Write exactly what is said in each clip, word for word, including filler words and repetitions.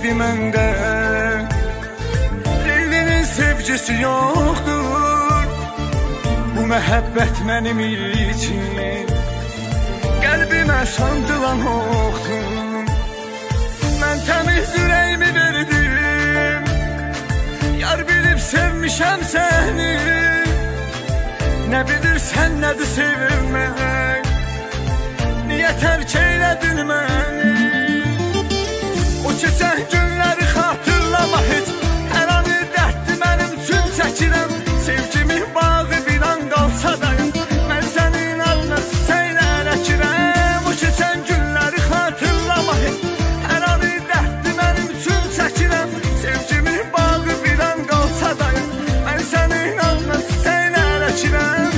idi məndə. Leylinin sevgisi yoxdur, bu məhəbbət mənim için. Qəlbimə sancılan oxdur, mən təmiz ürəyimi verdim. Yar bilib sevmişəm səni, nə bilirsən nədir sevmək. Niyə tərk eylədin məni? O keçən günləri xatırlama heç, hər an dərddir mənim üçün çəkirəm. Sevgimin bağı bir an qalsa da, mən sənin adına çiçəklər əkirəm. O keçən günləri xatırlama heç, hər an dərddir mənim üçün çəkirəm. Sevgimin bağı bir an qalsa da, mən sənin adına çiçəklər əkirəm.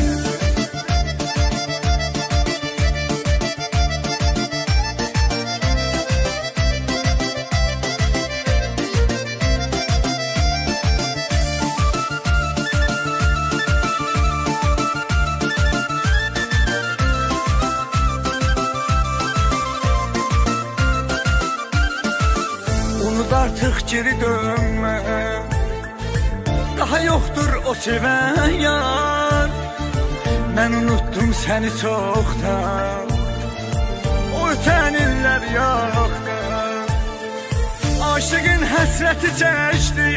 Artıq geri dönmə, daha yoxdur o sevən yar. Mən unuttum səni çoxdan, o ötən illər yoxdur. Aşığın həsrəti çəkdi,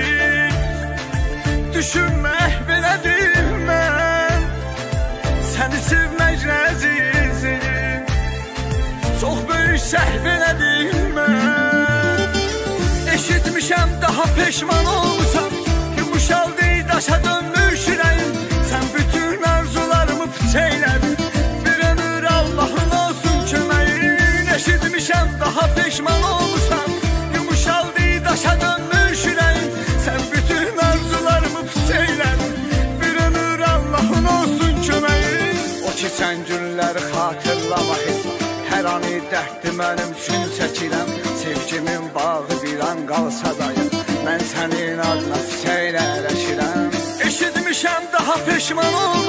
düşünmək belədir mən. Səni sevmək rəzizim, çox böyük səhv elədim mən. Eşitmişəm daha peşman olmuşam, yumuşaldı daşa dönmüş ürəyim. Sən bütün arzularımı piçeylədin, bir ömür Allahın olsun köməyin. Eşitmişəm daha peşman olmuşam, yumuşaldı daşa dönmüş ürəyim. Sən bütün arzularımı piçeylədin, bir ömür Allahın olsun köməyin. O keçən günləri xatırlama heç, hər an dərddir mənim üçün çəkirəm. Sevgimin bağı bir an qalsa dayım, mən sənin adına çiçəklər əkirəm. Eşitmişəm daha peşman ol